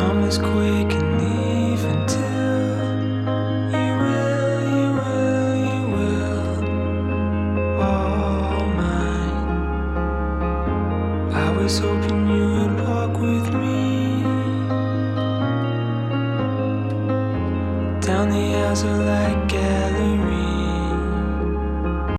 Promise quick and leave until you will, all mine. I was hoping you would walk with me down the aisle like gas.